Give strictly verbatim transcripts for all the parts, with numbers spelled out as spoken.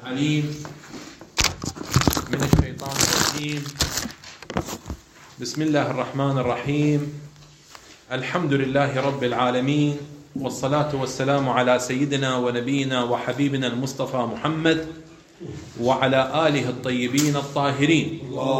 عليم من الشيطان الرجيم. بسم الله الرحمن الرحيم. الحمد لله رب العالمين، والصلاة والسلام على سيدنا ونبينا وحبيبنا المصطفى محمد وعلى آله الطيبين الطاهرين.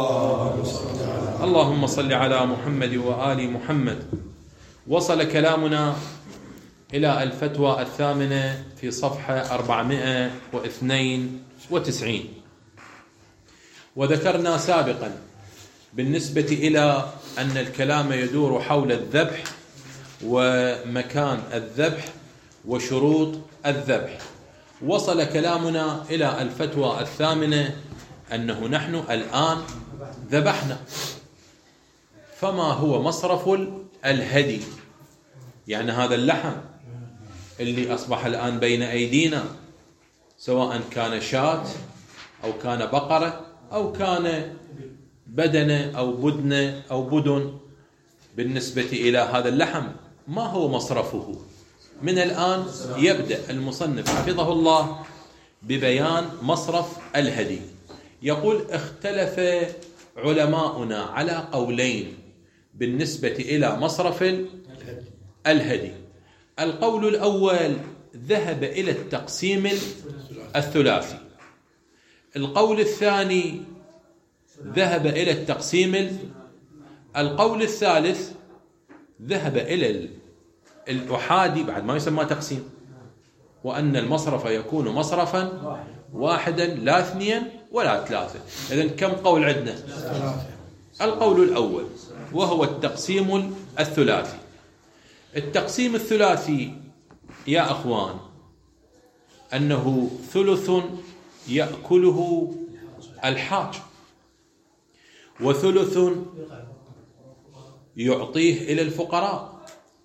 اللهم صل على محمد وآل محمد. وصل كلامنا إلى الفتوى الثامنة في صفحة أربعمائة واثنين وتسعين، وذكرنا سابقا بالنسبة إلى أن الكلام يدور حول الذبح ومكان الذبح وشروط الذبح. وصل كلامنا إلى الفتوى الثامنة أنه نحن الآن ذبحنا، فما هو مصرف الهدي؟ يعني هذا اللحم اللي أصبح الآن بين أيدينا، سواء كان شاة أو كان بقرة أو كان بدنة أو بدنة أو بدن، بالنسبة إلى هذا اللحم ما هو مصرفه؟ من الآن يبدأ المصنف حفظه الله ببيان مصرف الهدي. يقول: اختلف علماؤنا على قولين بالنسبة إلى مصرف الهدي. القول الأول ذهب إلى التقسيم الثلاثي، القول الثاني ذهب إلى التقسيم، القول الثالث ذهب إلى الأحادي بعد ما يسمى تقسيم، وأن المصرف يكون مصرفا واحدا لا اثنين ولا ثلاثة. إذن كم قول عندنا؟ القول الأول وهو التقسيم الثلاثي. التقسيم الثلاثي يا أخوان أنه ثلث يأكله الحاج، وثلث يعطيه إلى الفقراء،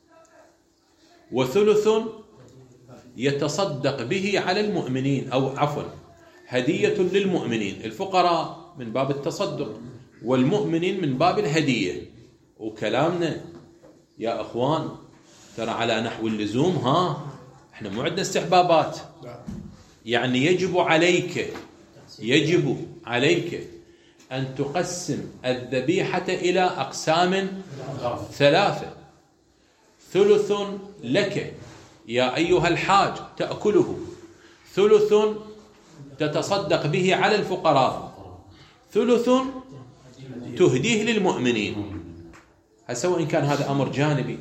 وثلث يتصدق به على المؤمنين، أو عفوا هدية للمؤمنين. الفقراء من باب التصدق والمؤمنين من باب الهدية. وكلامنا يا أخوان ترى على نحو اللزوم، ها احنا مو عندنا استحبابات، يعني يجب عليك يجب عليك أن تقسم الذبيحة إلى أقسام ثلاثة: ثلث لك يا أيها الحاج تأكله، ثلث تتصدق به على الفقراء، ثلث تهديه للمؤمنين. هسه وإن كان هذا أمر جانبي،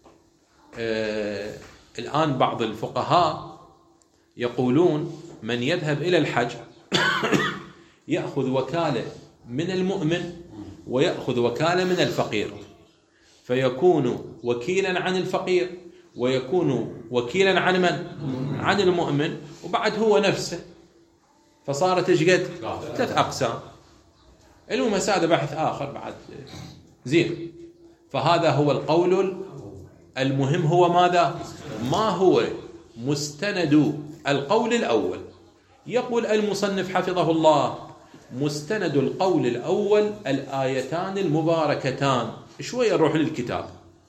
آه الآن بعض الفقهاء يقولون من يذهب إلى الحج يأخذ وكالة من المؤمن ويأخذ وكالة من الفقير، فيكون وكيلا عن الفقير ويكون وكيلا عن من؟ عن المؤمن، وبعد هو نفسه، فصارت ايش قد؟ ثلاث أقسام. المهم هذا بحث آخر بعد زين. فهذا هو القول المهم. هو ماذا؟ ما هو مستند القول الأول؟ يقول المصنف حفظه الله: مستند القول الأول الآيتان المباركتان. شوية نروح للكتاب.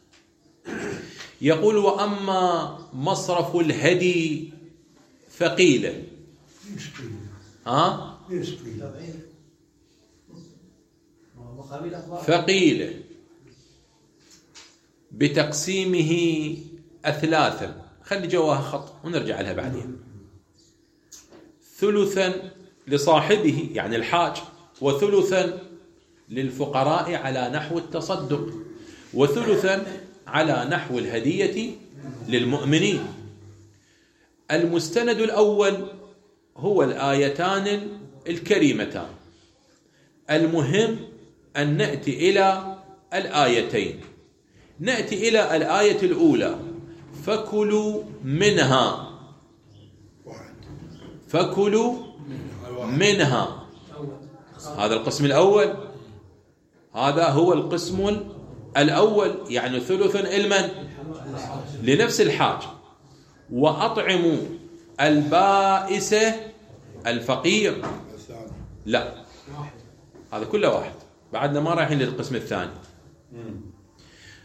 يقول: وأما مصرف الهدي فقيل ها فقيل بتقسيمه أثلاثا. خلي جواها خط ونرجع لها بعدين. ثلثا لصاحبه يعني الحاج، وثلثا للفقراء على نحو التصدق، وثلثا على نحو الهدية للمؤمنين. المستند الأول هو الآيتان الكريمتان. المهم أن نأتي إلى الآيتين. نأتي إلى الآية الأولى: فكلوا منها فكلوا منها. هذا القسم الأول، هذا هو القسم الأول، يعني ثلث المن لنفس الحاج. وأطعموا البائس الفقير. لا، هذا كله واحد، بعدنا ما رايحين للقسم الثاني.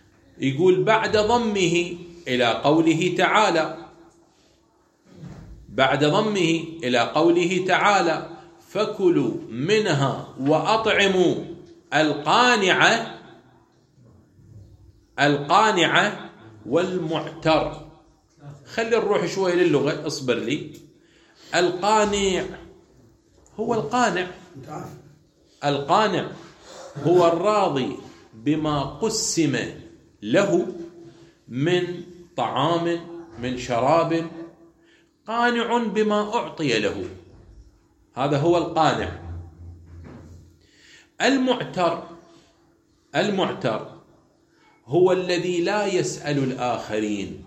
يقول: بعد ضمه إلى قوله تعالى: بعد ضمه إلى قوله تعالى فكلوا منها وأطعموا القانع القانع والمعتر. خلي نروح شوي للغة، اصبر لي. القانع هو القانع القانع هو الراضي بما قسم له من طعام من شراب، قانع بما أعطي له، هذا هو القانع. المعتر المعتر هو الذي لا يسأل الآخرين،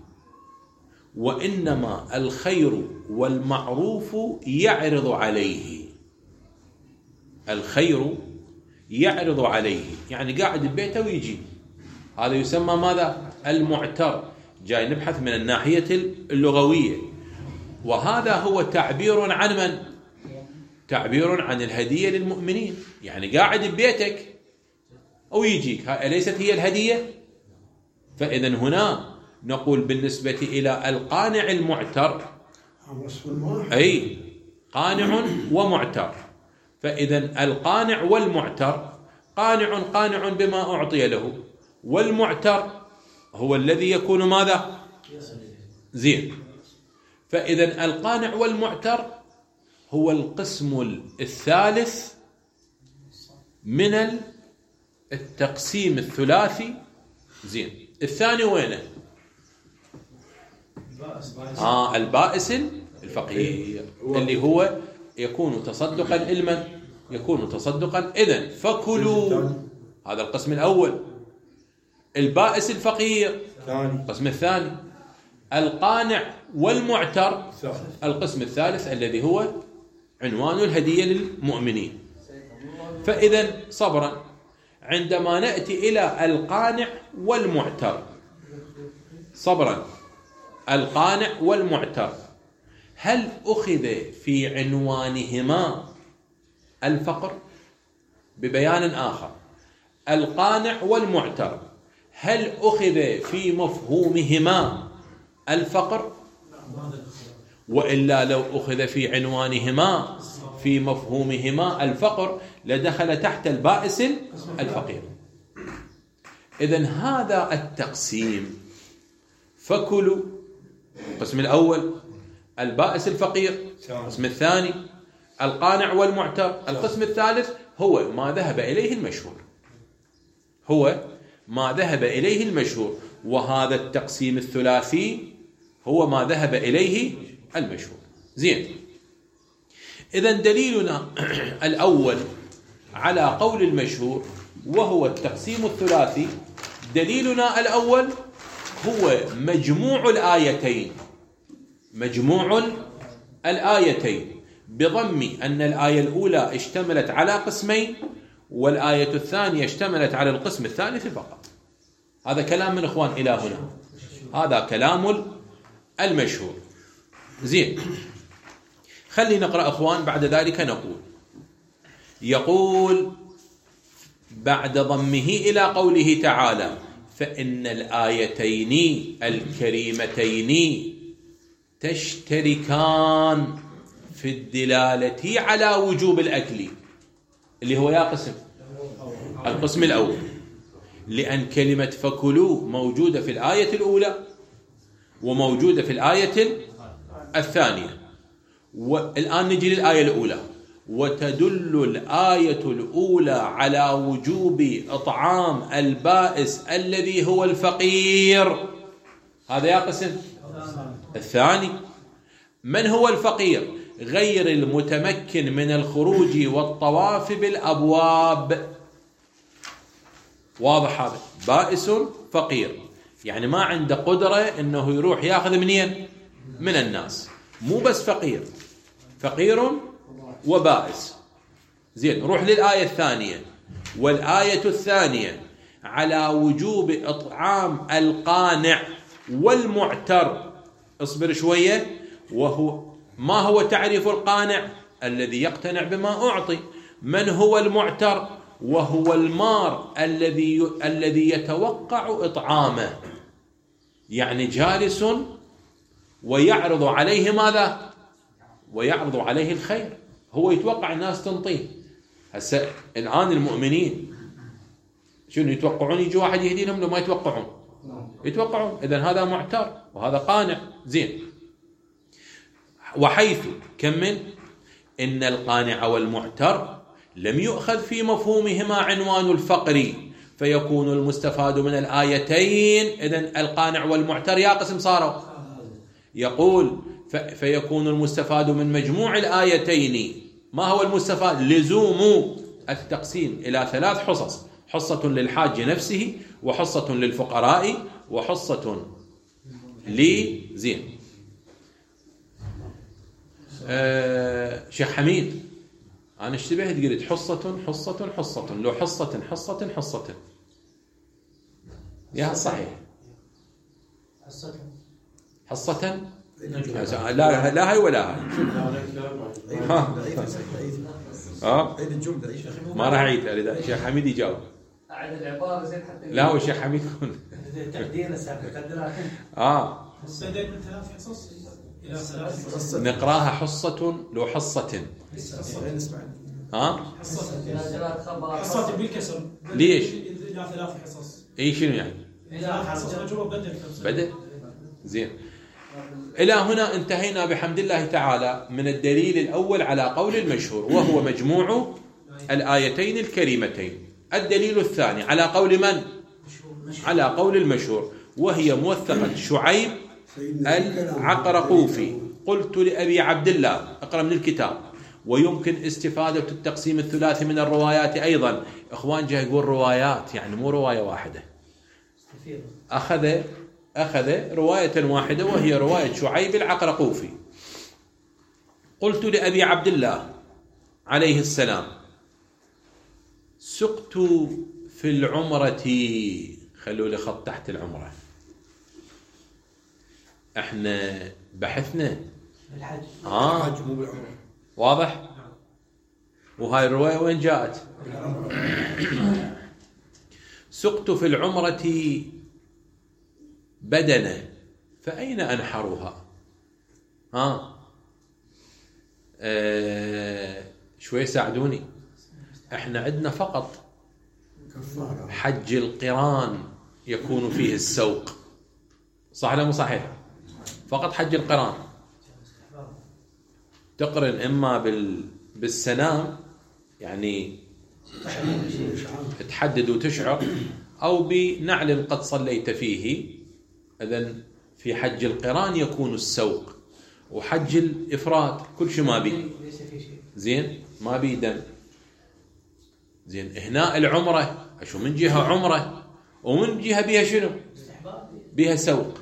وإنما الخير والمعروف يعرض عليه. الخير يعرض عليه يعني قاعد ببيته ويجي، هذا يسمى ماذا؟ المعتر. جاي نبحث من الناحية اللغوية، وهذا هو تعبير عن من؟ تعبير عن الهدية للمؤمنين. يعني قاعد ببيتك أو يجيك، أليست هي الهدية؟ فإذا هنا نقول بالنسبة إلى القانع المعتر، أي قانع ومعتر. فإذا القانع والمعتر، قانع قانع بما أعطي له، والمعتر هو الذي يكون ماذا؟ زين. فإذا القانع والمعتر هو القسم الثالث من التقسيم الثلاثي. زين. الثاني وينه؟ آه البائس الفقير، اللي هو يكون تصدقا علما، يكون تصدقا. إذن فكلوا، هذا القسم الأول. البائس الفقير القسم الثاني. القانع والمعتر القسم الثالث الذي هو عنوان الهدية للمؤمنين. فإذا صبرا، عندما نأتي إلى القانع والمعتر، صبرا، القانع والمعتر، هل أخذ في عنوانهما الفقر؟ ببيان آخر، القانع والمعتر هل أخذ في مفهومهما الفقر؟ وإلا لو أخذ في عنوانهما في مفهومهما الفقر لدخل تحت البائس الفقير. إذن هذا التقسيم، فكلوا القسم الأول، البائس الفقير القسم الثاني، القانع والمعتر القسم الثالث، هو ما ذهب إليه المشهور، هو ما ذهب إليه المشهور. وهذا التقسيم الثلاثي هو ما ذهب إليه المشهور. زين. إذن دليلنا الأول على قول المشهور وهو التقسيم الثلاثي، دليلنا الأول هو مجموع الآيتين، مجموع الآيتين بضم أن الآية الأولى اشتملت على قسمين، والآية الثانية اشتملت على القسم الثالث فقط. هذا كلام من إخوان إلى هنا، هذا كلام المشهور. زين. خلي نقرأ أخوان، بعد ذلك نقول. يقول بعد ضمه إلى قوله تعالى فإن الآيتين الكريمتين تشتركان في الدلالة على وجوب الأكل، اللي هو يا قسم القسم الأول، لأن كلمة فكلوا موجودة في الآية الأولى وموجودة في الآية الثانية. والآن نجي للآية الأولى. وتدل الآية الأولى على وجوب إطعام البائس الذي هو الفقير، هذا يا قسم الثاني. من هو الفقير؟ غير المتمكن من الخروج والطواف بالأبواب. واضح؟ هذا بائس فقير، يعني ما عنده قدرة إنه يروح يأخذ منين؟ من الناس. مو بس فقير، فقير وبائس. زين. روح للآية الثانية. والآية الثانية على وجوب إطعام القانع والمعتر. اصبر شوية. وهو ما هو تعريف القانع؟ الذي يقتنع بما أعطي. من هو المعتر؟ وهو المار الذي الذي يتوقع إطعامه، يعني جالس ويعرض عليه ماذا؟ ويعرض عليه الخير، هو يتوقع الناس تنطيه. هسه الآن المؤمنين شنو يتوقعون؟ يجي واحد يهدي لهم لو ما يتوقعون؟ يتوقعون. إذن هذا معتر وهذا قانع. زين. وحيث كمل إن القانع والمعتر لم يؤخذ في مفهومهما عنوان الفقر فيكون المستفاد من الآيتين. إذن القانع والمعتر يا قسم صاروا. يقول فيكون المستفاد من مجموع الآيتين. ما هو المستفاد؟ لزوم التقسيم إلى ثلاث حصص: حصة للحاج نفسه، وحصة للفقراء، وحصة لي. زين. آه شيخ حميد، أنا اشتبهت قلت حصة حصة حصة، لو حصة حصة حصة يا صحيح. حصة حصة لا لا هاي ولا هاي. ها ما راح أعيد. أريد الشيخ حميد يجاوب. أعد العبارة زين حتى. لا هو الشيخ حميد تقدير السابق. آه السداد من ثلاث حصص إلى ثلاث. نقراها حصة لو حصة. ها حصة بالكسر. ليش؟ إلى ثلاث حصص. اي شنو يعني؟ ثلاث حصص مجرور بدل. بدل. زين. إلى هنا انتهينا بحمد الله تعالى من الدليل الأول على قول المشهور، وهو مجموع الآيتين الكريمتين. الدليل الثاني على قول من؟ على قول المشهور، وهي موثقة شعيب العقرقوفي. قلت لأبي عبد الله اقرأ من الكتاب. ويمكن استفادة التقسيم الثلاثي من الروايات أيضا. إخوان جاي يقول روايات يعني مو رواية واحدة، أخذ أخذ رواية واحدة وهي رواية شعيب العقرقوفي. قلت لأبي عبد الله عليه السلام: سقت في العمرة. خلوا لي خط تحت العمرة. احنا بحثنا الحج. آه واضح. وهاي الرواية وين جاءت؟ سقت في العمرة بدنة فأين أنحرها؟ ها آه شوي ساعدوني. احنا عندنا فقط حج القران يكون فيه السوق، صح ولا مو صحيح؟ فقط حج القران تقرن اما بال بالسنام يعني تحدد وتشعر، او بنعل قد صليت فيه. اذن في حج القران يكون السوق، وحج الافراد كل شيء ما بي زين، ما بي دم. زين هنا العمره اشو من جهه عمره ومن جهه بها شنو؟ بها سوق.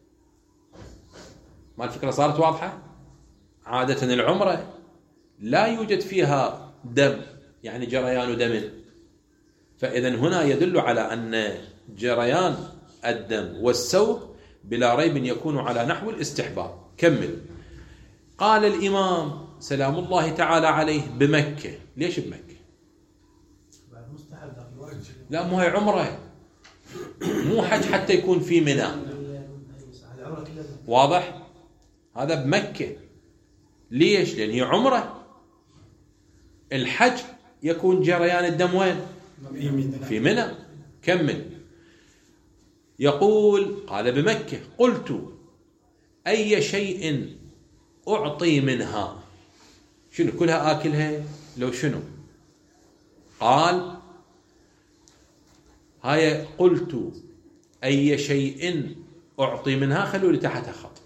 ما الفكره صارت واضحه؟ عاده العمره لا يوجد فيها دم يعني جريان دم، فاذا هنا يدل على ان جريان الدم والسوق بلا ريب يكون على نحو الاستحباب. كمل. قال الإمام سلام الله تعالى عليه بمكة. ليش بمكة؟ لا مو هي عمره، مو حج حتى يكون في منى. واضح؟ هذا بمكة. ليش؟ لأن هي عمره. الحج يكون جريان الدم وين؟ في منى. كمل. يقول قال بمكة. قلت أي شيء أعطي منها؟ شنو كلها آكلها لو شنو؟ قال هاي قلت أي شيء أعطي منها. خلوا لي تحتها خط.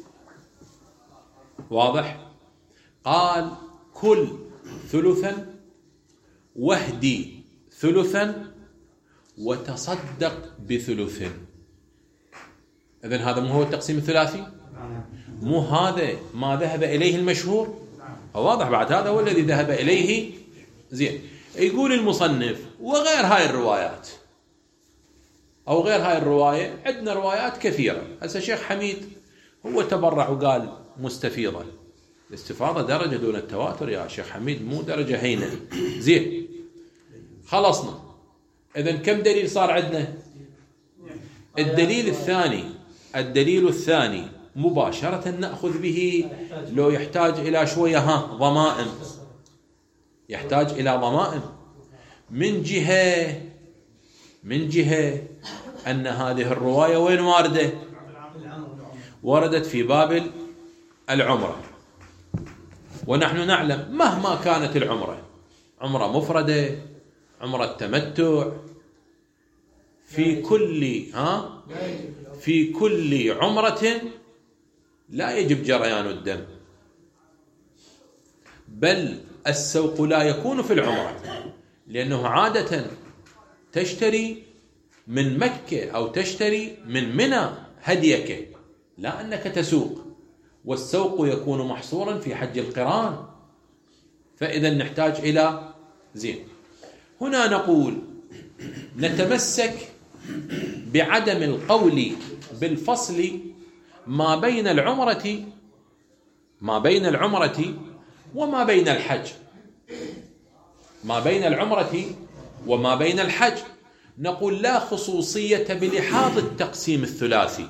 واضح؟ قال كل ثلثا واهدي ثلثا وتصدق بثلث. إذن هذا مو هو التقسيم الثلاثي؟ مو هذا ما ذهب إليه المشهور؟ واضح بعد هذا هو الذي ذهب إليه. زين. يقول المصنف وغير هاي الروايات أو غير هاي الرواية عندنا روايات كثيرة. هسه شيخ حميد هو تبرع وقال مستفيضة. الاستفاضة درجة دون التواتر يا شيخ حميد، مو درجة هينة. زين خلصنا. إذن كم دليل صار عندنا؟ الدليل الثاني الدليل الثاني مباشرة نأخذ به، لو يحتاج إلى شوية ها ضمائم، يحتاج إلى ضمائم من جهة من جهة أن هذه الرواية وين واردة؟ وردت في باب العمرة، ونحن نعلم مهما كانت العمرة، عمرة مفردة، عمرة تمتع، في كل ها في كل عمرة لا يجب جريان الدم، بل السوق لا يكون في العمرة، لأنه عادة تشتري من مكة أو تشتري من منى هديك، لا أنك تسوق، والسوق يكون محصورا في حج القران، فإذا نحتاج إلى زين. هنا نقول نتمسك بعدم القول بالفصل ما بين العمرة ما بين العمرة وما بين الحج، ما بين العمرة وما بين الحج، نقول لا خصوصية بلحاظ التقسيم الثلاثي.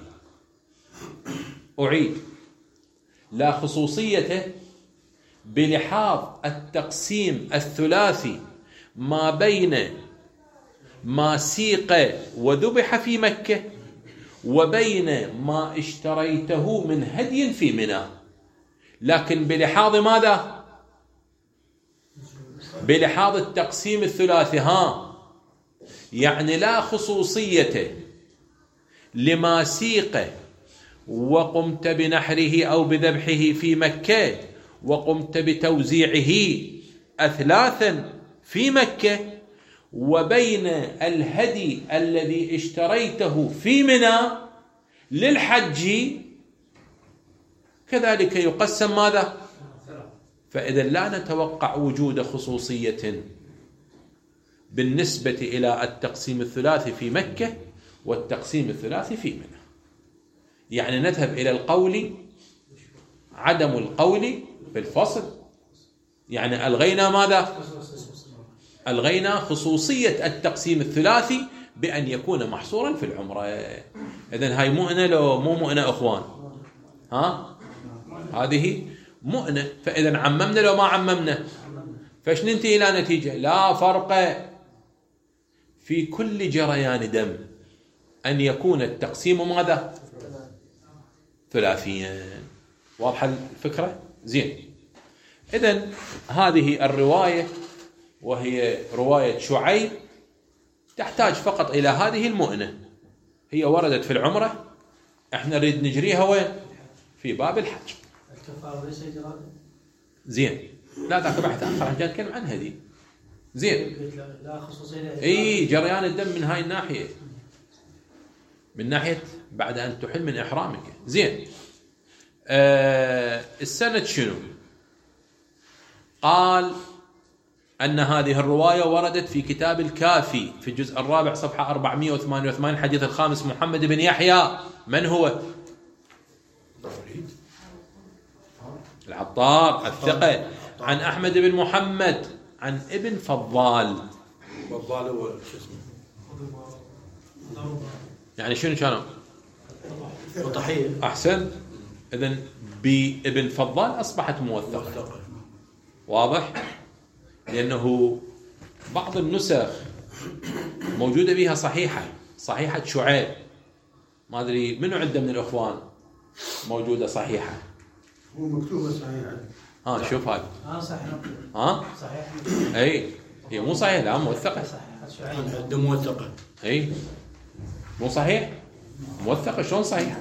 أعيد، لا خصوصية بلحاظ التقسيم الثلاثي ما بين ما سيق وذبح في مكة وبين ما اشتريته من هدي في منى، لكن بلحاظ ماذا؟ بلحاظ التقسيم الثلاثي، ها يعني لا خصوصية لما سيق وقمت بنحره أو بذبحه في مكة وقمت بتوزيعه أثلاثا في مكة، وبين الهدي الذي اشتريته في منى للحج كذلك يقسم ماذا؟ فإذا لا نتوقع وجود خصوصية بالنسبة إلى التقسيم الثلاثي في مكة والتقسيم الثلاثي في منى، يعني نذهب إلى القول عدم القول بالفصل، يعني ألغينا ماذا؟ ألغينا خصوصية التقسيم الثلاثي بأن يكون محصورا في العمرة. إذن هاي مؤنة لو مو مؤنة أخوان؟ ها؟ هذه مؤنة، فإذا عممنا لو ما عممنا فاش ننتهي إلى نتيجة لا فرق في كل جريان دم أن يكون التقسيم ماذا؟ ثلاثيا. واضحة الفكرة؟ زين. إذن هذه الرواية وهي رواية شعيب تحتاج فقط إلى هذه المؤنة، هي وردت في العمرة، احنا نريد نجريها وين؟ في باب الحج. الكفارة ليس إجراء. زين، لا ذاك بحث آخر عشان نتكلم عنها دي. زين. لا خصوصية. اي جريان الدم من هاي الناحية، من ناحية بعد أن تحل من إحرامك. زين. آه السند شنو؟ قال أن هذه الرواية وردت في كتاب الكافي في الجزء الرابع صفحة أربعمائة وثمانية وثمانين، حديث الخامس، محمد بن يحيى. من هو؟ العطار الثقة، عن أحمد بن محمد عن ابن فضال. فضال هو شو اسمه؟ يعني شنو كانوا؟ وضحية. أحسن. إذن بابن فضال أصبحت موثقة. واضح؟ لأنه بعض النسخ موجودة بها صحيحة، صحيحة شعيب، ما أدري منو عنده من الأخوان موجودة صحيحة. هو مكتوبة صحيحة. ها شوف هاي. اه صحيح. ها؟ صحيح. أي هي مو صحيحة، لا موثقة. صحيح. ده موثقة. أي مو صحيح، موثقة. شلون صحيحة؟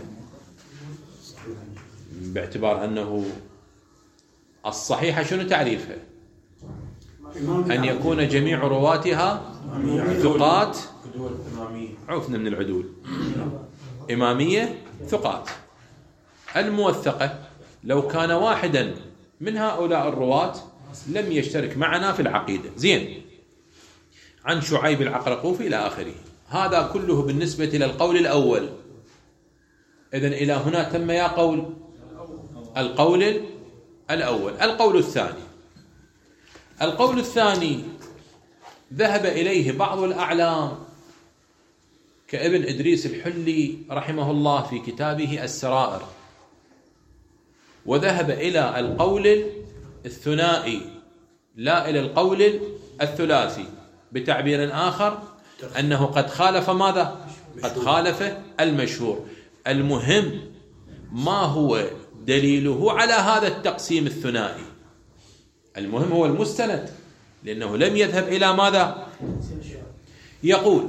باعتبار أنه الصحيحة شنو تعريفها؟ أن يكون جميع رواتها ثقات. عرفنا من العدول. إمامية ثقات. الموثقة لو كان واحدا من هؤلاء الرواة لم يشترك معنا في العقيدة. زين. عن شعيب العقرقوفي إلى آخره. هذا كله بالنسبة للقول الأول. إذن إلى هنا تم يا قول القول الأول. القول الثاني، القول الثاني ذهب إليه بعض الأعلام كابن إدريس الحلي رحمه الله في كتابه السرائر، وذهب إلى القول الثنائي لا إلى القول الثلاثي، بتعبير آخر أنه قد خالف ماذا؟ قد خالف المشهور. المهم ما هو دليله على هذا التقسيم الثنائي؟ المهم هو المستند، لأنه لم يذهب إلى ماذا؟ يقول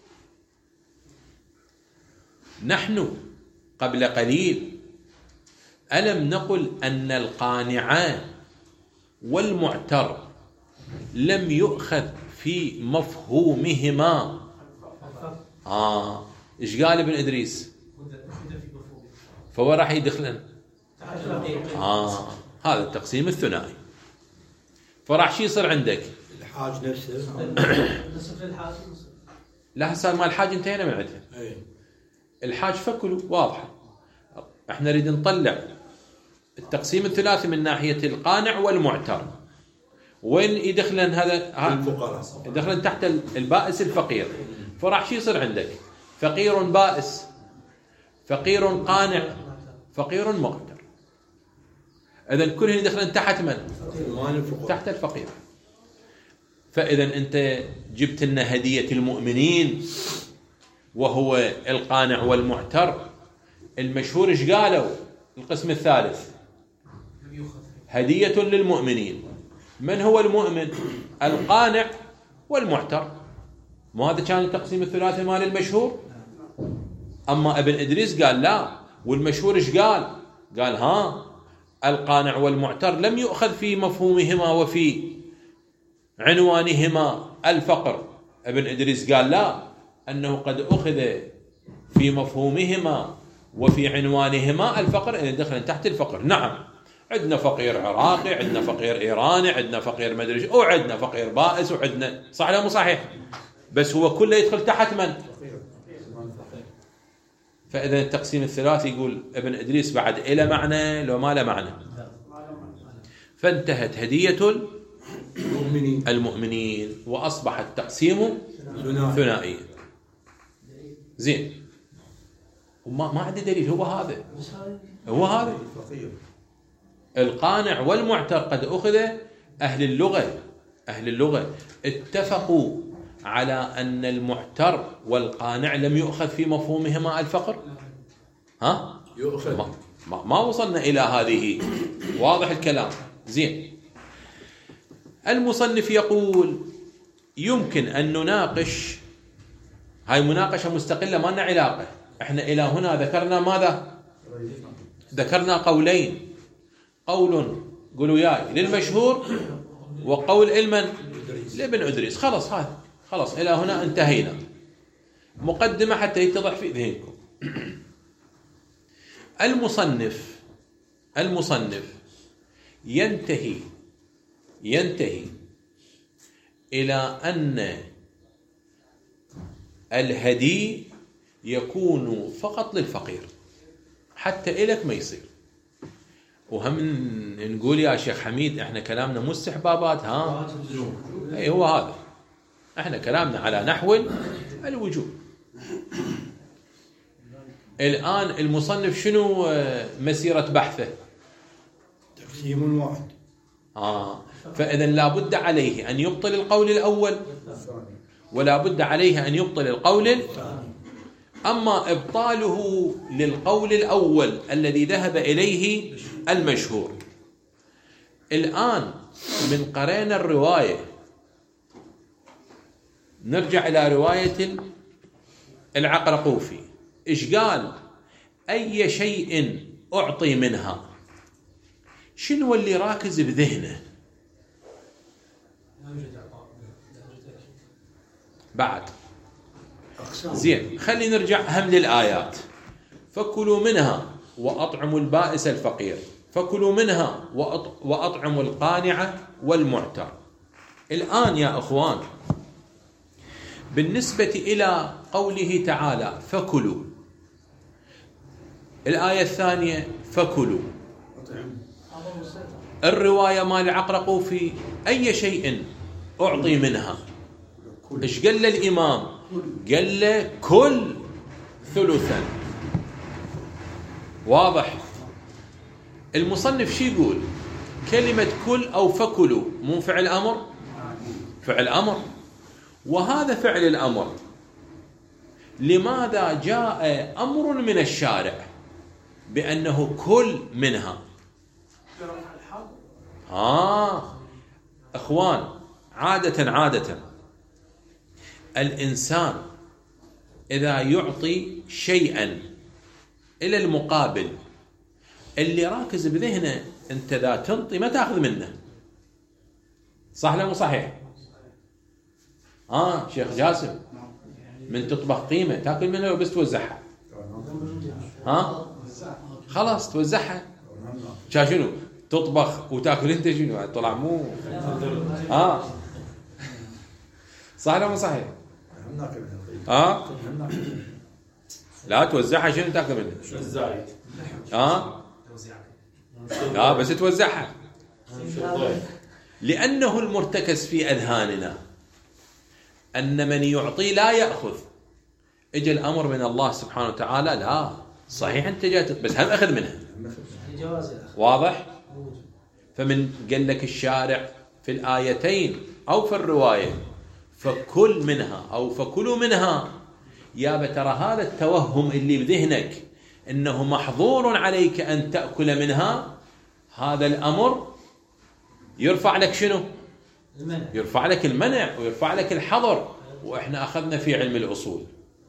نحن قبل قليل ألم نقل أن القانع والمعتر لم يؤخذ في مفهومهما. آه إيش قال ابن إدريس؟ فهو راح يدخلن آه هذا التقسيم الثنائي. فراح شي يصير عندك؟ الحاج نفسه نصف الحاج لا هسه مال الحاج انتهينا من عندها. الحاج فكلوا واضحة. احنا نريد نطلع التقسيم الثلاثي من ناحية القانع والمعتر. وين يدخلن هذا؟ الفقراء يدخلن تحت البائس الفقير. فراح شي يصير عندك؟ فقير بائس، فقير قانع، فقير معتر. إذن كلهن يدخلن تحت من؟ تحت الفقير. فإذا أنت جبت لنا هدية المؤمنين وهو القانع والمعتر. المشهور إيش قالوا؟ القسم الثالث هدية للمؤمنين. من هو المؤمن؟ القانع والمعتر. ما هذا كان التقسيم الثلاثي مال المشهور؟ أما ابن إدريس قال لا. والمشهور إيش قال؟ قال ها القانع والمعتر لم يؤخذ في مفهومهما وفي عنوانهما الفقر. ابن إدريس قال لا، أنه قد أخذ في مفهومهما وفي عنوانهما الفقر، إن دخل تحت الفقر. نعم عندنا فقير عراقي، عندنا فقير إيراني، عندنا فقير مدري أو عندنا فقير بائس، وعندنا صح لا مو صحيح؟ بس هو كله يدخل تحت من؟ فإذا التقسيم الثلاثي يقول ابن إدريس بعد إلى معنى لو ما له معنى. فانتهت هدية المؤمنين, المؤمنين وأصبح التقسيم ثنائيا. زين وما ما عنده دليل. هو هذا هو هذا القانع والمعتر قد أخذ. أهل اللغة أهل اللغة اتفقوا على أن المعتر والقانع لم يؤخذ في مفهومهما الفقر. ها يؤخذ. ما, ما, ما وصلنا إلى هذه. واضح الكلام؟ زين. المصنف يقول يمكن أن نناقش. هاي مناقشة مستقلة ما لنا علاقة. احنا إلى هنا ذكرنا ماذا؟ ذكرنا قولين. قول قولوا ياي للمشهور، وقول المن لابن إدريس. خلص هذا خلص إلى هنا انتهينا. مقدمة حتى يتضح في ذهنكم. المصنف المصنف ينتهي ينتهي إلى أن الهدي يكون فقط للفقير حتى إلك ما يصير. وهم نقول يا شيخ حميد احنا كلامنا مو استحبابات. ها اي هو هذا. احنا كلامنا على نحو الوجوب. الآن المصنف شنو مسيرة بحثه؟ تقسيم واحد. آه فإذا لا بد عليه أن يبطل القول الأول، ولا بد عليه أن يبطل القول الثاني. أما إبطاله للقول الأول الذي ذهب إليه المشهور. الآن من قرينا الرواية نرجع إلى رواية العقرقوفي. إيش قال؟ أي شيء أعطي منها. شنو اللي راكز بذهنه؟ بعد زين خلي نرجع هم للآيات. فكلوا منها وأطعموا البائس الفقير، فكلوا منها وأطعموا القانع والمعتر. الآن يا أخوان بالنسبة إلى قوله تعالى فكلوا، الآية الثانية فكلوا، الرواية مال العقرقوفي أي شيء أعطي منها. إيش قال الإمام؟ قال له كل ثلثا. واضح؟ المصنف شي يقول؟ كلمة كل أو فكلوا مو فعل أمر؟ فعل أمر، وهذا فعل الأمر لماذا جاء أمر من الشارع بأنه كل منها؟ آه أخوان، عادة عادة الإنسان إذا يعطي شيئا إلى المقابل اللي راكز بذهنه، أنت ذا تنطي ما تأخذ منه، صح لا مو صحيح؟ آه شيخ جاسم، من تطبخ قيمة تأكل منها وبس توزعها، ها خلاص توزعها. شا شنو تطبخ وتأكل أنت شنو؟ طلع مو آه صح لا مو صحيح؟ آه لا توزعها، شنو تأكل منها؟ الزايد آه لا بس توزعها، لأنه المرتكز في أذهاننا أن من يعطي لا يأخذ. إجا الأمر من الله سبحانه وتعالى، لا صحيح أنت جات بس هم أخذ منها، واضح؟ فمن قال لك الشارع في الآيتين أو في الرواية فكل منها أو فكلوا منها، يا ترى هذا التوهم اللي بذهنك إنه محظور عليك أن تأكل منها، هذا الأمر يرفع لك شنو؟ المنع. يرفع لك المنع ويرفع لك الحظر. وإحنا أخذنا في علم الأصول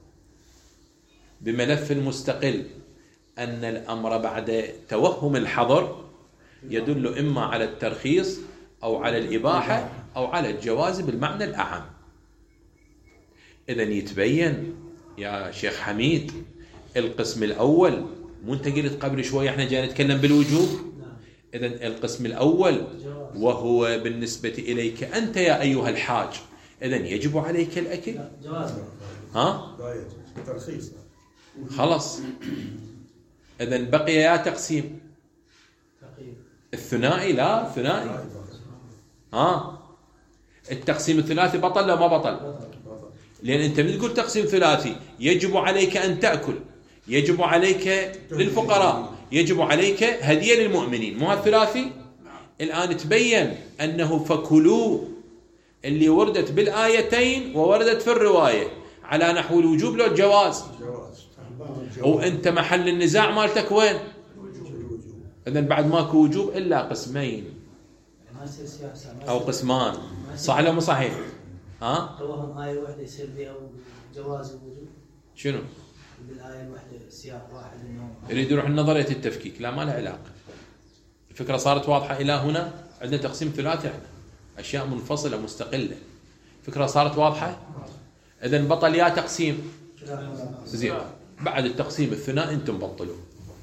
بملف مستقل أن الأمر بعد توهم الحظر يدل إما على الترخيص أو على الإباحة أو على الجواز بالمعنى الأعم. إذن يتبين يا شيخ حميد القسم الأول، مو أنت قلت قبل شوي إحنا جاي نتكلم بالوجوب؟ إذن القسم الأول وهو بالنسبة إليك أنت يا أيها الحاج، إذن يجب عليك الأكل؟ ها؟ ترخيص خلاص. إذن بقي يا تقسيم الثنائي، لا ثنائي ها؟ التقسيم الثلاثي بطل لا ما بطل؟ لأن أنت من تقول تقسيم ثلاثي يجب عليك أن تأكل، يجب عليك للفقراء، يجب عليك هدية للمؤمنين، مو الثلاثي؟ الآن تبين أنه فكلوا اللي وردت بالآيتين ووردت في الرواية على نحو الوجوب لو الجواز، وأنت محل النزاع مالتك وين؟ إذن بعد ماكو وجوب إلا قسمين أو قسمان، صح ولا مو صحيح؟ ها؟ توهم آية واحدة يصير بها جواز الوجوب. شنو؟ بالآية الواحدة سياق واحد إنه يريد يروح نظرية التفكيك، لا ما لها علاقة. الفكرة صارت واضحة إلى هنا. عندنا تقسيم ثلاثي، احنا أشياء منفصلة مستقلة. الفكرة صارت واضحة. إذن بطل يا تقسيم زين، بعد التقسيم الثنائي أنتم بطلوا.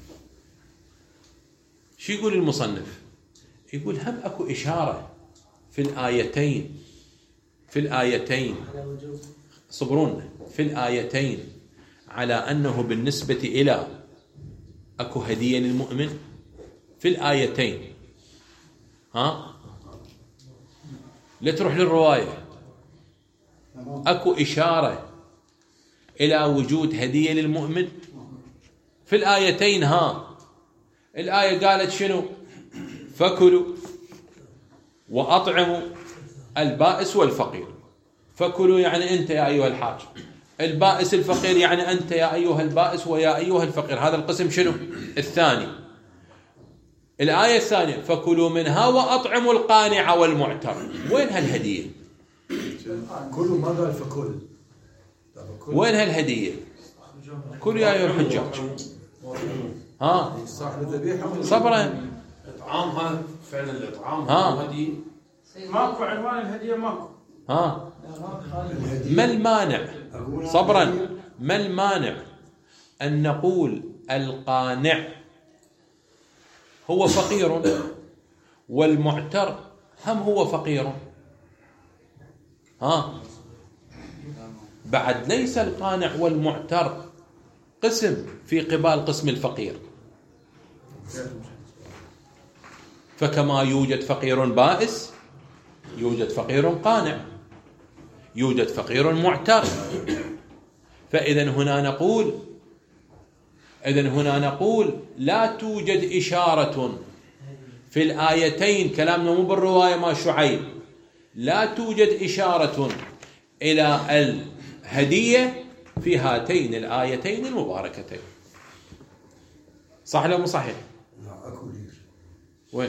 شو يقول المصنف؟ يقول هم أكو إشارة في الآيتين في الآيتين صبرون في الآيتين على أنه بالنسبة إلى أكو هدية للمؤمن في الآيتين. ها؟ لا تروح للرواية، أكو إشارة إلى وجود هدية للمؤمن في الآيتين. ها، الآية قالت شنو؟ فكلوا وأطعموا البائس والفقير. فكلوا يعني أنت يا أيها الحاج، البائس الفقير يعني أنت يا أيها البائس ويا أيها الفقير. هذا القسم شنو؟ الثاني. الآية الثانية فكلوا منها وأطعموا القانع والمعتر. وين هالهدية؟ كلوا ما قال فكل. وين هالهدية؟ كلوا يا أيها الحجاج. ها صبرا، إطعامها فعلا الإطعام ها هدية. ماكو عنوان الهدية ماكو. ها ما المانع؟ صبرا، ما المانع أن نقول القانع هو فقير والمعتر هم هو فقير؟ ها بعد ليس القانع والمعتر قسم في قبال قسم الفقير. فكما يوجد فقير بائس يوجد فقير قانع، يوجد فقير معتر. فإذا هنا نقول إذن هنا نقول لا توجد إشارة في الآيتين، كلامنا مو بالرواية ما شعيب، لا توجد إشارة إلى الهدية في هاتين الآيتين المباركتين. صح ولا مو صحيح؟ لا اكو ليش؟ وين؟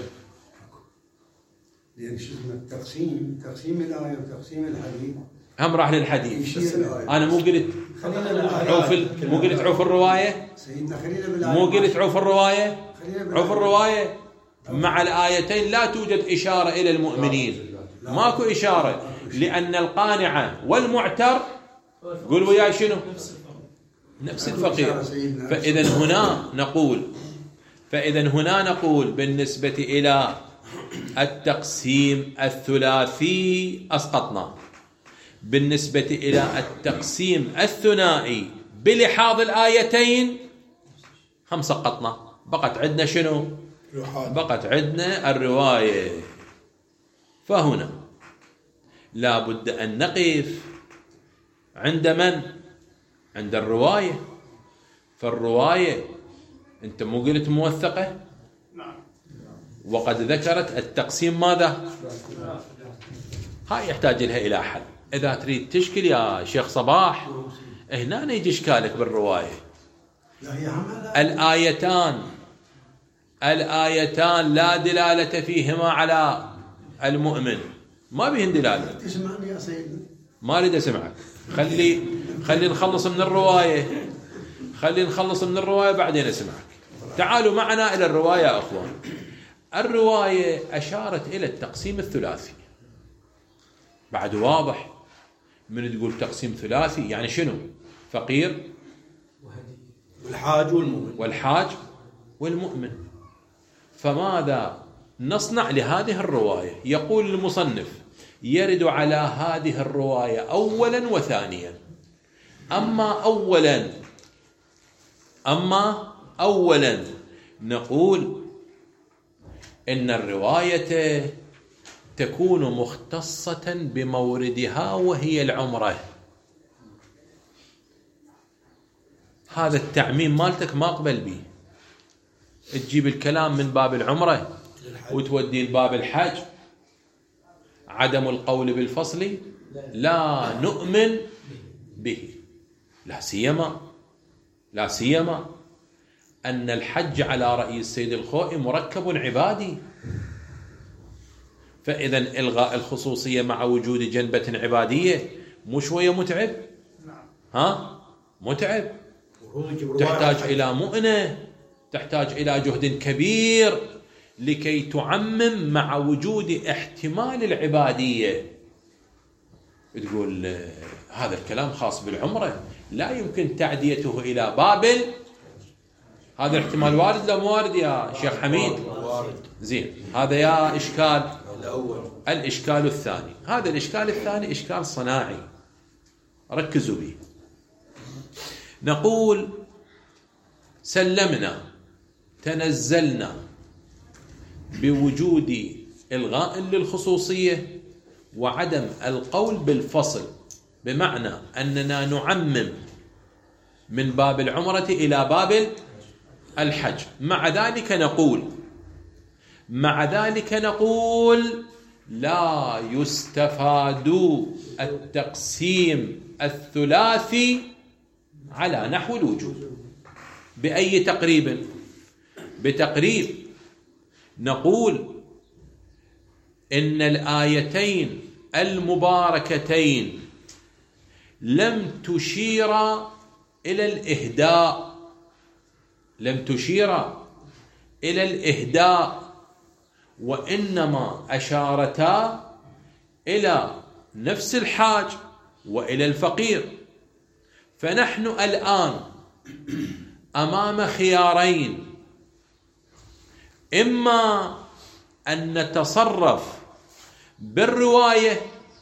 لان شو اسمه التقسيم، تقسيم الايه وتقسيم الحديث هم راح للحديث. يشير الآية. أنا مو قلت عوف ال... مو قلت عوف الرواية؟ سيدنا خلينا بالايه، مو قلت عوف الرواية؟ خلينا بالآية. عوف الرواية مع الآيتين لا توجد إشارة إلى المؤمنين، ماكو إشارة، لأن القانع والمعتر قول وياي شنو؟ نفس الفقير. فإذا هنا نقول فإذا هنا نقول بالنسبة إلى التقسيم الثلاثي أسقطنا، بالنسبة إلى التقسيم الثنائي بلحاظ الآيتين هم سقطنا. بقت عندنا شنو؟ بقت عندنا الرواية. فهنا لا بد أن نقف عند من؟ عند الرواية. فالرواية أنت مو قلت موثقة؟ وقد ذكرت التقسيم ماذا؟ هاي يحتاج لها إلى حل. إذا تريد تشكل يا شيخ صباح هنا يجي إشكالك بالرواية. الآيتان الآيتان لا دلالة فيهما على المؤمن، ما بهن دلالة. تسمعني يا سيدنا؟ ما أريد أسمعك، خلي خلي نخلص من الرواية، خلي نخلص من الرواية بعدين أسمعك. تعالوا معنا إلى الرواية يا أخوان. الرواية أشارت إلى التقسيم الثلاثي. بعد واضح من تقول تقسيم ثلاثي يعني شنو؟ فقير والحاج والمؤمن والحاج والمؤمن. فماذا نصنع لهذه الرواية؟ يقول المصنف يرد على هذه الرواية أولا وثانيا. أما أولا أما أولا نقول إن الرواية تكون مختصة بموردها وهي العمرة. هذا التعميم مالتك ما أقبل به. تجيب الكلام من باب العمرة وتودي الباب الحج. عدم القول بالفصل لا نؤمن به، لا سيما لا سيما أن الحج على رأي السيد الخوئي مركب عبادي. فإذا إلغاء الخصوصية مع وجود جنبة عبادية مو شوية متعب؟ ها؟ متعب، تحتاج إلى مؤنة، تحتاج إلى جهد كبير لكي تعمم مع وجود احتمال العبادية. تقول هذا الكلام خاص بالعمرة، لا يمكن تعديته إلى بابل. هذا الاحتمال وارد لا موارد يا شيخ حميد؟ زين، هذا يا إشكال الأول. الإشكال الثاني، هذا الإشكال الثاني إشكال صناعي، ركزوا به. نقول سلمنا تنزلنا بوجود إلغاء للخصوصية وعدم القول بالفصل، بمعنى أننا نعمم من باب العمرة إلى باب الحج. مع ذلك نقول مع ذلك نقول لا يستفاد التقسيم الثلاثي على نحو الوجوب. بأي تقريب؟ بتقريب نقول إن الآيتين المباركتين لم تشير إلى الإهداء لم تشير إلى الإهداء وإنما أشارتا إلى نفس الحاج وإلى الفقير. فنحن الآن أمام خيارين: إما أن نتصرف بالرواية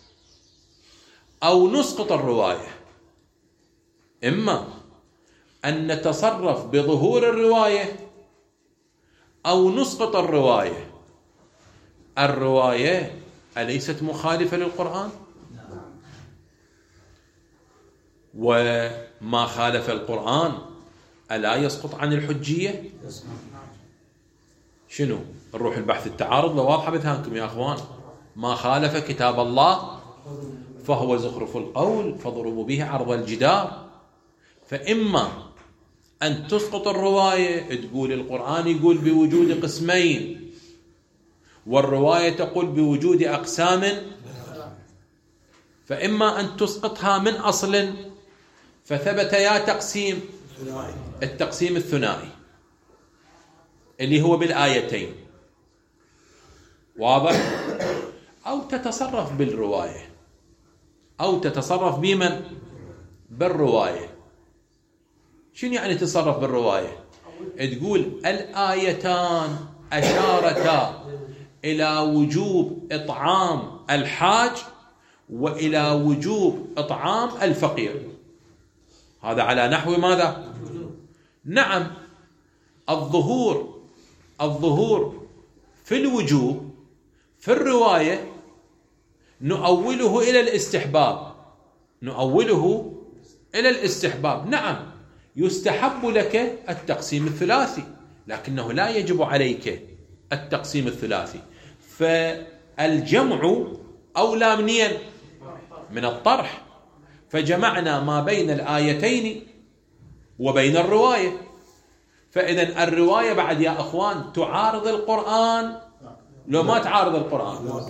أو نسقط الرواية، إما أن نتصرف بظهور الرواية أو نسقط الرواية. الرواية أليست مخالفة للقرآن؟ وما خالف القرآن ألا يسقط عن الحجية؟ شنو؟ نروح البحث التعارض لو واضحة بذهنكم يا أخوان. ما خالف كتاب الله فهو زخرف القول فاضربوا به عرض الجدار. فإما أن تسقط الرواية تقول القرآن يقول بوجود قسمين والرواية تقول بوجود أقسام، فإما أن تسقطها من أصل فثبت يا تقسيم التقسيم الثنائي اللي هو بالآيتين، واضح؟ أو تتصرف بالرواية، أو تتصرف بمن؟ بالرواية. شنو يعني تتصرف بالرواية؟ تقول الآيتان أشارتا إلى وجوب إطعام الحاج وإلى وجوب إطعام الفقير. هذا على نحو ماذا؟ نعم، الظهور الظهور في الوجوب في الرواية نؤوله إلى الاستحباب، نؤوله إلى الاستحباب. نعم، يستحب لك التقسيم الثلاثي لكنه لا يجب عليك التقسيم الثلاثي. فالجمع أولى منين؟ من الطرح. فجمعنا ما بين الآيتين وبين الرواية. فإذا الرواية بعد يا أخوان تعارض القرآن لو ما تعارض القرآن،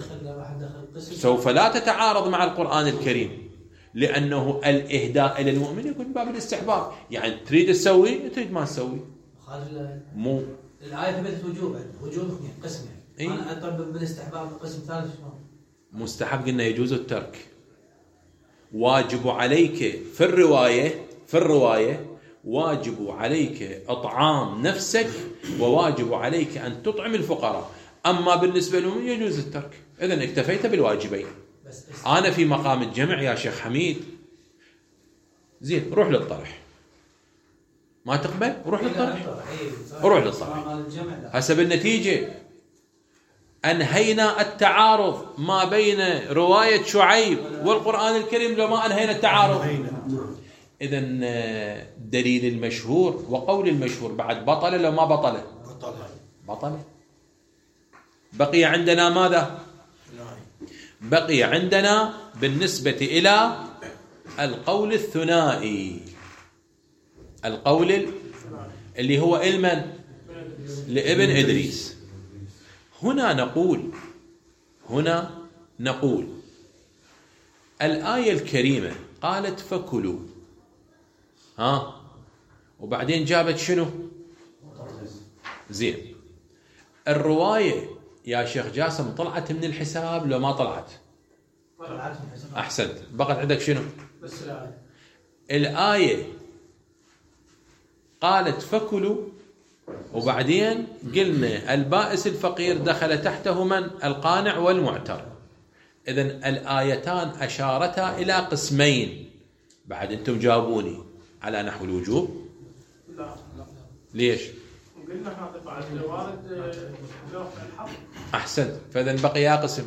سوف لا تتعارض مع القرآن الكريم، لأنه الإهداء إلى المؤمن يكون باب الاستحباب. يعني تريد تسوي تريد ما تسوي، مو الآية ثبتت وجوبا، وجوب قسم. إيه؟ أنا أطلب بالاستحباب قسم ثالث. مستحب قلنا يجوز الترك. واجب عليك في الرواية في الرواية واجب عليك إطعام نفسك وواجب عليك أن تطعم الفقراء. أما بالنسبة لهم يجوز الترك. إذن اكتفيت بالواجبين. أنا في مقام الجمع يا شيخ حميد. زين، روح للطرح. ما تقبل؟ روح للطرح. روح للطرح. حسب النتيجة أنهينا التعارض ما بين رواية شعيب والقرآن الكريم لو ما أنهينا التعارض. إذن دليل المشهور وقول المشهور بعد بطل لو ما بطل بطل. بقي عندنا ماذا؟ بقي عندنا بالنسبة إلى القول الثنائي، القول اللي هو المن لابن إدريس. هنا نقول هنا نقول الآية الكريمة قالت فكلوا، ها، وبعدين جابت شنو؟ زين، الرواية يا شيخ جاسم طلعت من الحساب لو ما طلعت؟ أحسنت. بقت عندك شنو؟ بس الآية الآية قالت فكلوا، وبعدين قلنا البائس الفقير دخل تحته من؟ القانع والمعتر. إذن الآيتان أشارتا إلى قسمين. بعد أنتم جابوني على نحو الوجوب. لا لا ليش؟ قلنا هذا بعد الوارد لوح الحق. أحسنت. فإذن بقي يا قسم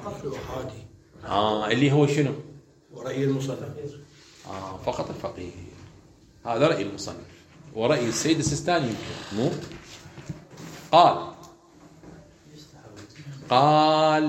آه اللي هو شنو؟ ورأي المصنف. آه فقط الفقيه. هذا رأي المصنف ورأي السيد السيستاني يمكن مو؟ قال قال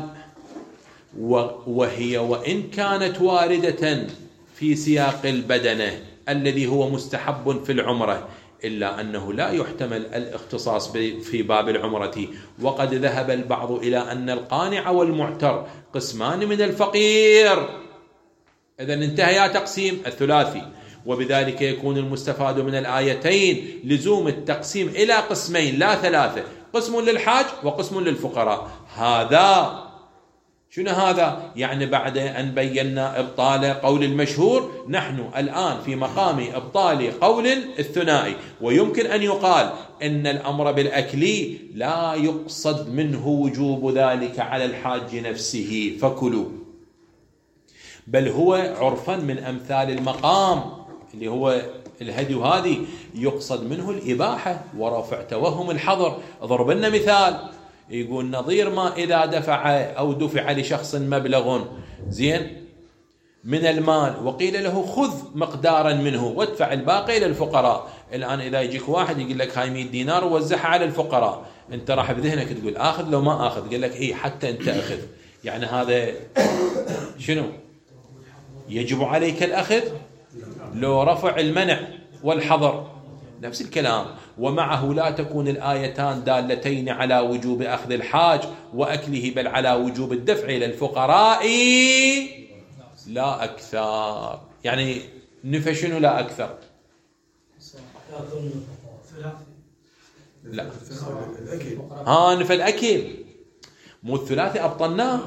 وهي وإن كانت واردة في سياق البدنة الذي هو مستحب في العمرة، إلا أنه لا يحتمل الاختصاص في باب العمرة. وقد ذهب البعض إلى أن القانع والمعتر قسمان من الفقير. إذن انتهى تقسيم الثلاثي، وبذلك يكون المستفاد من الآيتين لزوم التقسيم إلى قسمين لا ثلاثة، قسم للحاج وقسم للفقراء. هذا شنو هذا؟ يعني بعد أن بينا إبطال قول المشهور نحن الآن في مقام إبطال قول الثنائي. ويمكن أن يقال إن الأمر بالأكل لا يقصد منه وجوب ذلك على الحاج نفسه فكلوا، بل هو عرفا من أمثال المقام اللي هو الهدي، هذه يقصد منه الإباحة ورفع توهم الحظر. اضرب لنا مثال، يقول نظير ما إذا دفع أو دفع لشخص مبلغ زين من المال وقيل له خذ مقدارا منه وادفع الباقي للفقراء، الآن إذا يجيك واحد يقول لك هاي مئة دينار ووزعها على الفقراء، أنت راح بذهنك تقول آخذ لو ما آخذ، قال لك إيه حتى أنت أخذ، يعني هذا شنو؟ يجب عليك الأخذ لو رفع المنع والحظر، نفس الكلام. ومعه لا تكون الآيتان دالتين على وجوب أخذ الحاج وأكله، بل على وجوب الدفع إلى الفقراء لا أكثر. يعني نفى شنو لا أكثر؟ لا الأكل. ها نفى الأكل، مو الثلاثي أبطلناه.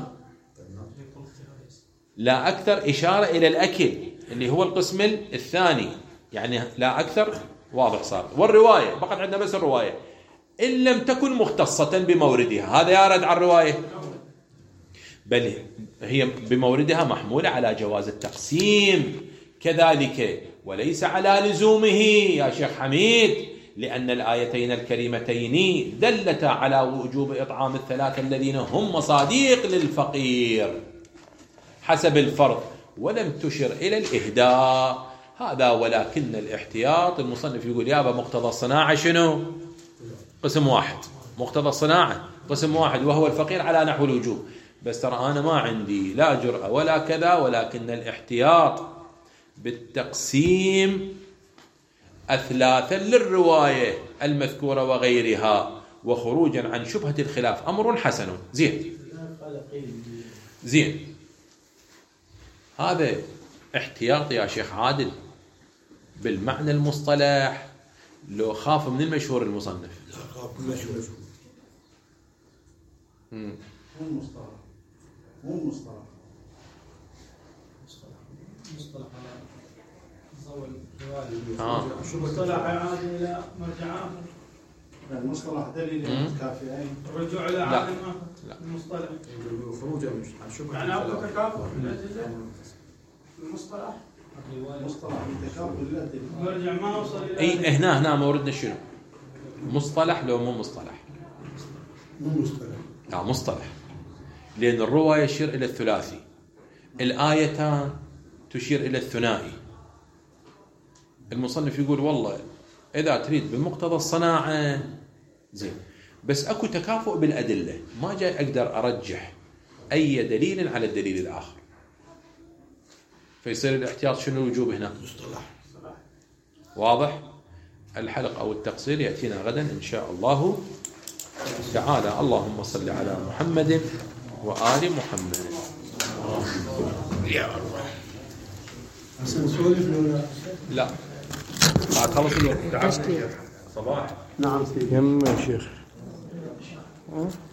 لا أكثر إشارة إلى الأكل اللي هو القسم الثاني، يعني لا أكثر واضح صار. والرواية بقت عندنا بس الرواية إن لم تكن مختصة بموردها، هذا يرد على الرواية، بل هي بموردها محمولة على جواز التقسيم كذلك، وليس على لزومه يا شيخ حميد، لأن الآيتين الكريمتين دلتا على وجوب إطعام الثلاثة الذين هم مصاديق للفقير حسب الفرض، ولم تشر إلى الإهداء. هذا ولكن الاحتياط، المصنف يقول يابا مقتضى الصناعة شنو؟ قسم واحد، مقتضى الصناعة قسم واحد وهو الفقير على نحو الوجوب، بس ترى أنا ما عندي لا جرأة ولا كذا، ولكن الاحتياط بالتقسيم أثلاثا للرواية المذكورة وغيرها، وخروجا عن شبهة الخلاف أمر حسن. زين زين هذا احتياط يا شيخ عادل بالمعنى المصطلح، لو خاف من المشهور المصنف. لا خاف كل شيء مشهور. مو المصطلح، مو المصطلح. مصطلح على آه. مصطلح يعود الى مرجع اخر. المصطلح دليل الكافيين. الرجوع الى عالم اخر. المصطلح خروج عن شبهة يعني اكو الخلاف. تكافؤ المصطلح المصطلح بالتكافؤ لا دليل. مرجع ما وصل الى اي هنا هنا موردنا شنو؟ مصطلح لو مو مصطلح؟ مو مصطلح. لا مصطلح، لأن الرواية يشير إلى الثلاثي، الآيتان تشير إلى الثنائي. المصنف يقول والله إذا تريد بمقتضى الصناعة زين، بس أكو تكافؤ بالأدلة، ما جاي أقدر أرجح أي دليل على الدليل الآخر، فيصير الاحتياط شنو الوجوب هنا؟ مصطلح. واضح؟ الحلق أو التقصير يأتينا غدا إن شاء الله تعالى. اللهم صل على محمد وآل محمد. يا الله. حسن سولف ولا لا بعد خلص الوقت. صباح. نعم يم يا شيخ.